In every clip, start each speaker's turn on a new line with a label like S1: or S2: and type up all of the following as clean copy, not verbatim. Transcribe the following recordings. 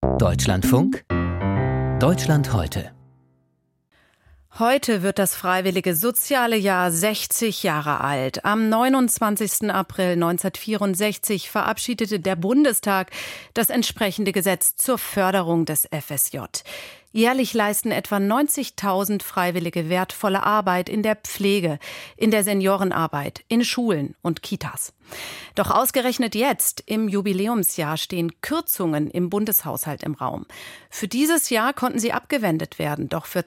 S1: Deutschlandfunk Deutschland heute.
S2: Heute wird das Freiwillige Soziale Jahr 60 Jahre alt. Am 29. April 1964 verabschiedete der Bundestag das entsprechende Gesetz zur Förderung des FSJ. Jährlich leisten etwa 90.000 Freiwillige wertvolle Arbeit in der Pflege, in der Seniorenarbeit, in Schulen und Kitas. Doch ausgerechnet jetzt, im Jubiläumsjahr, stehen Kürzungen im Bundeshaushalt im Raum. Für dieses Jahr konnten sie abgewendet werden, doch für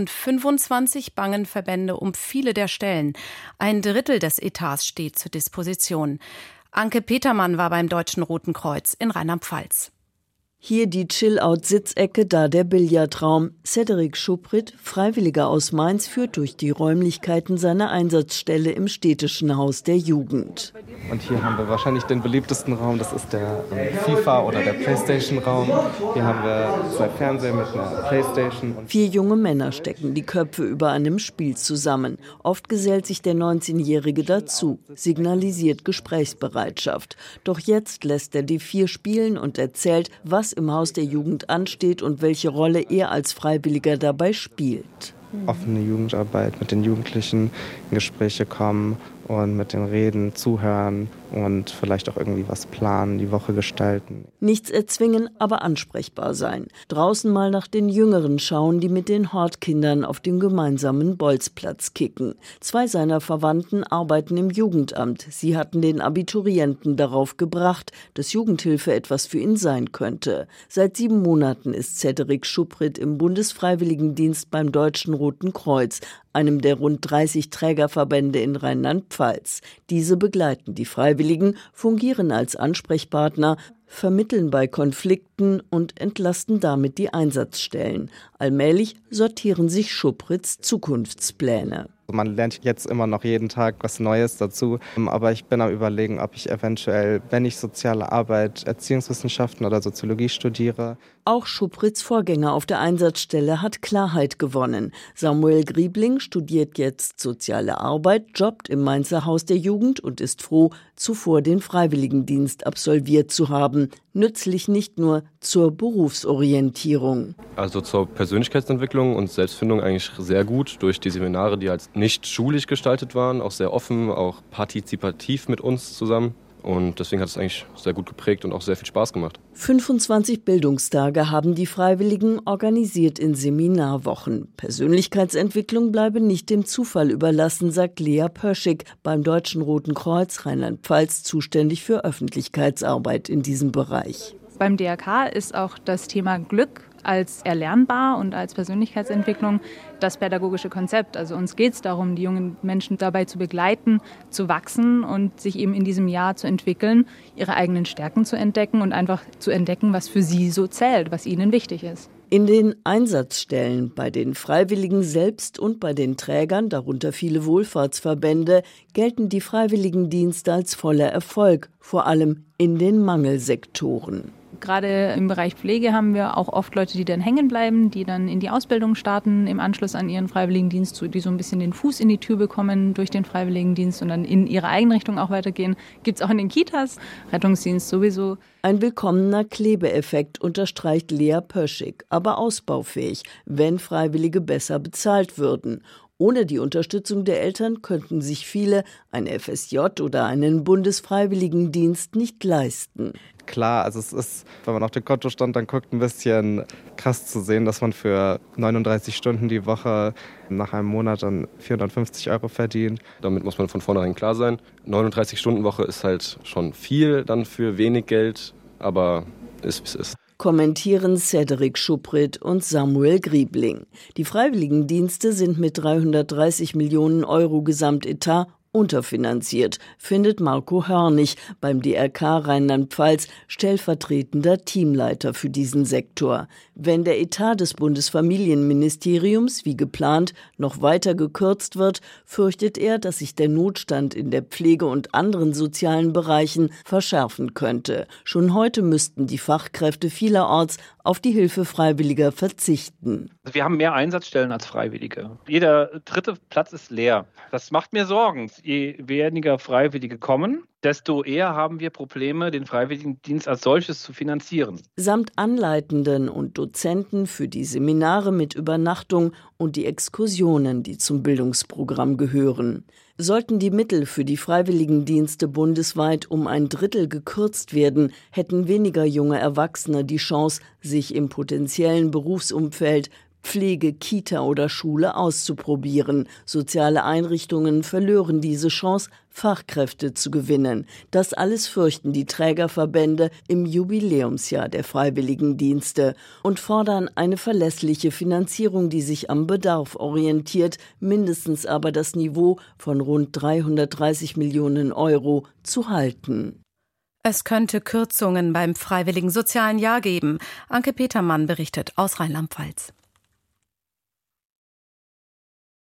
S2: 2025 bangen Verbände um viele der Stellen. Ein Drittel des Etats steht zur Disposition. Anke Petermann war beim Deutschen Roten Kreuz in Rheinland-Pfalz.
S3: Hier die Chill-Out-Sitzecke, da der Billardraum. Cedric Schuprit, Freiwilliger aus Mainz, führt durch die Räumlichkeiten seiner Einsatzstelle im städtischen Haus der Jugend.
S4: Und hier haben wir wahrscheinlich den beliebtesten Raum, das ist der FIFA- oder der Playstation-Raum. Hier haben wir 2 Fernseher mit einer Playstation.
S3: 4 junge Männer stecken die Köpfe über einem Spiel zusammen. Oft gesellt sich der 19-Jährige dazu, signalisiert Gesprächsbereitschaft. Doch jetzt lässt er die 4 spielen und erzählt, was im Haus der Jugend ansteht und welche Rolle er als Freiwilliger dabei spielt.
S4: Offene Jugendarbeit, mit den Jugendlichen in Gespräche kommen und mit den Reden zuhören und vielleicht auch irgendwie was planen, die Woche gestalten.
S3: Nichts erzwingen, aber ansprechbar sein. Draußen mal nach den Jüngeren schauen, die mit den Hortkindern auf dem gemeinsamen Bolzplatz kicken. 2 seiner Verwandten arbeiten im Jugendamt. Sie hatten den Abiturienten darauf gebracht, dass Jugendhilfe etwas für ihn sein könnte. Seit 7 Monaten ist Cedric Schuprit im Bundesfreiwilligendienst beim Deutschen Roten Kreuz, einem der rund 30 Trägerverbände in Rheinland-Pfalz. Diese begleiten die Freiwilligen, fungieren als Ansprechpartner, vermitteln bei Konflikten und entlasten damit die Einsatzstellen. Allmählich sortieren sich Schuprits Zukunftspläne.
S4: Man lernt jetzt immer noch jeden Tag was Neues dazu. Aber ich bin am Überlegen, ob ich eventuell, wenn ich soziale Arbeit, Erziehungswissenschaften oder Soziologie studiere.
S3: Auch Schuprits Vorgänger auf der Einsatzstelle hat Klarheit gewonnen. Samuel Griebling studiert jetzt soziale Arbeit, jobbt im Mainzer Haus der Jugend und ist froh, zuvor den Freiwilligendienst absolviert zu haben. Nützlich nicht nur zur Berufsorientierung.
S5: Also zur Persönlichkeitsentwicklung und Selbstfindung eigentlich sehr gut durch die Seminare, die halt nicht schulisch gestaltet waren, auch sehr offen, auch partizipativ mit uns zusammen. Und deswegen hat es eigentlich sehr gut geprägt und auch sehr viel Spaß gemacht.
S3: 25 Bildungstage haben die Freiwilligen organisiert in Seminarwochen. Persönlichkeitsentwicklung bleibe nicht dem Zufall überlassen, sagt Lea Pöschig, beim Deutschen Roten Kreuz Rheinland-Pfalz zuständig für Öffentlichkeitsarbeit in diesem Bereich.
S6: Beim DRK ist auch das Thema Glück als erlernbar und als Persönlichkeitsentwicklung das pädagogische Konzept. Also uns geht es darum, die jungen Menschen dabei zu begleiten, zu wachsen und sich eben in diesem Jahr zu entwickeln, ihre eigenen Stärken zu entdecken und einfach zu entdecken, was für sie so zählt, was ihnen wichtig ist.
S3: In den Einsatzstellen, bei den Freiwilligen selbst und bei den Trägern, darunter viele Wohlfahrtsverbände, gelten die Freiwilligendienste als voller Erfolg, vor allem in den Mangelsektoren.
S6: Gerade im Bereich Pflege haben wir auch oft Leute, die dann hängen bleiben, die dann in die Ausbildung starten im Anschluss an ihren Freiwilligendienst, die so ein bisschen den Fuß in die Tür bekommen durch den Freiwilligendienst und dann in ihre Eigenrichtung auch weitergehen. Gibt es auch in den Kitas, Rettungsdienst sowieso.
S3: Ein willkommener Klebeeffekt, unterstreicht Lea Pöschig, aber ausbaufähig, wenn Freiwillige besser bezahlt würden. Ohne die Unterstützung der Eltern könnten sich viele ein FSJ oder einen Bundesfreiwilligendienst nicht leisten.
S4: Klar, also es ist, wenn man auf den Kontostand dann guckt, ein bisschen krass zu sehen, dass man für 39 Stunden die Woche nach einem Monat dann 450 € verdient.
S5: Damit muss man von vornherein klar sein. 39-Stunden-Woche ist halt schon viel dann für wenig Geld, aber ist wie es ist.
S3: Kommentieren Cedric Schuprit und Samuel Griebling. Die Freiwilligendienste sind mit 330 Millionen € Gesamtetat unterfinanziert, findet Marco Hörnig, beim DRK Rheinland-Pfalz stellvertretender Teamleiter für diesen Sektor. Wenn der Etat des Bundesfamilienministeriums, wie geplant, noch weiter gekürzt wird, fürchtet er, dass sich der Notstand in der Pflege und anderen sozialen Bereichen verschärfen könnte. Schon heute müssten die Fachkräfte vielerorts auf die Hilfe Freiwilliger verzichten.
S7: Wir haben mehr Einsatzstellen als Freiwillige. Jeder dritte Platz ist leer. Das macht mir Sorgen. Je weniger Freiwillige kommen, desto eher haben wir Probleme, den Freiwilligendienst als solches zu finanzieren.
S3: Samt Anleitenden und Dozenten für die Seminare mit Übernachtung und die Exkursionen, die zum Bildungsprogramm gehören. Sollten die Mittel für die Freiwilligendienste bundesweit um 1/3 gekürzt werden, hätten weniger junge Erwachsene die Chance, sich im potenziellen Berufsumfeld Pflege, Kita oder Schule auszuprobieren. Soziale Einrichtungen verlören diese Chance, Fachkräfte zu gewinnen. Das alles fürchten die Trägerverbände im Jubiläumsjahr der Freiwilligendienste und fordern eine verlässliche Finanzierung, die sich am Bedarf orientiert, mindestens aber das Niveau von rund 330 Millionen Euro zu halten.
S2: Es könnte Kürzungen beim Freiwilligen Sozialen Jahr geben. Anke Petermann berichtet aus Rheinland-Pfalz.